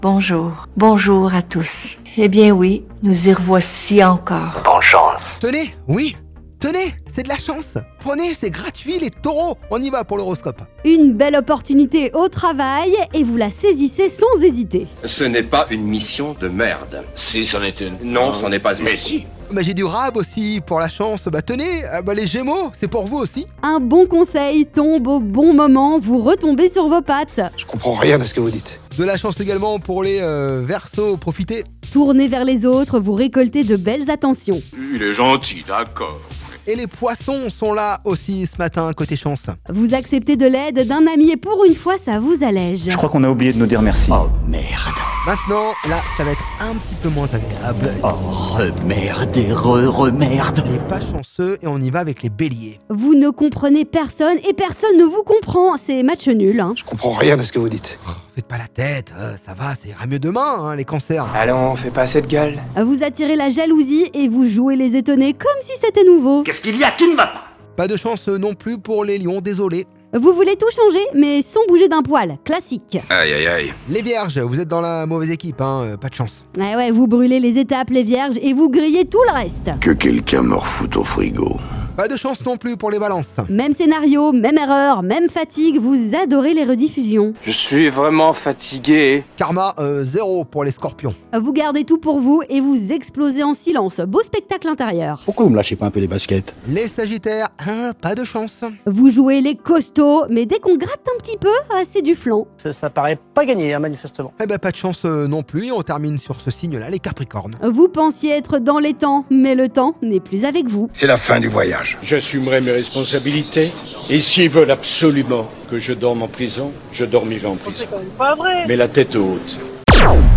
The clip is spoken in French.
Bonjour. Bonjour à tous. Eh bien oui, nous y revoici encore. Bonne chance. Tenez, oui, tenez, c'est de la chance. Prenez, c'est gratuit les taureaux. On y va pour l'horoscope. Une belle opportunité au travail et vous la saisissez sans hésiter. Ce n'est pas une mission de merde. Si, c'en est une. Non, c'en est pas une. Mais si. J'ai du rab aussi pour la chance. Tenez, les gémeaux, c'est pour vous aussi. Un bon conseil tombe au bon moment, vous retombez sur vos pattes. Je comprends rien à ce que vous dites. De la chance également pour les Verseaux, profitez. Tournez vers les autres, vous récoltez de belles attentions. Il est gentil, d'accord. Et les poissons sont là aussi ce matin, côté chance. Vous acceptez de l'aide d'un ami et pour une fois, ça vous allège. Je crois qu'on a oublié de nous dire merci. Oh merde. Maintenant, là, ça va être un petit peu moins agréable. Oh remerde et remerde. Les pas chanceux et on y va avec les béliers. Vous ne comprenez personne et personne ne vous comprend. C'est match nul, hein. Je comprends rien à ce que vous dites. Faites pas la tête, ça va, ça ira mieux demain, les cancers. Allons, fais pas cette gueule. Vous attirez la jalousie et vous jouez les étonnés comme si c'était nouveau. Qu'est-ce qu'il y a qui ne va pas? Pas de chance non plus pour les lions, désolé. Vous voulez tout changer, mais sans bouger d'un poil. Classique. Aïe aïe aïe. Les vierges, vous êtes dans la mauvaise équipe, pas de chance. Ouais, vous brûlez les étapes, les vierges, et vous grillez tout le reste. Que quelqu'un me refoute au frigo. Pas de chance non plus pour les balances. Même scénario, même erreur, même fatigue, vous adorez les rediffusions. Je suis vraiment fatigué. Karma, 0 pour les scorpions. Vous gardez tout pour vous et vous explosez en silence. Beau spectacle intérieur. Pourquoi vous me lâchez pas un peu les baskets? Les sagittaires, pas de chance. Vous jouez les costauds, mais dès qu'on gratte un petit peu, c'est du flanc. Ça paraît pas gagné, manifestement. Pas de chance non plus, et on termine sur ce signe-là, les capricornes. Vous pensiez être dans les temps, mais le temps n'est plus avec vous. C'est la fin du voyage. J'assumerai mes responsabilités. Et s'ils veulent absolument que je dorme en prison, je dormirai en prison. C'est quand même pas vrai. Mais la tête haute.